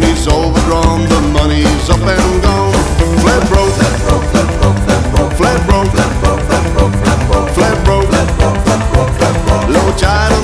money's overdrawn, the money's up and gone. Flat broke, flat broke, flat broke, flat broke, flat broke, flat broke, flat broke, flat broke, flat broke, flat broke, flat broke. Low child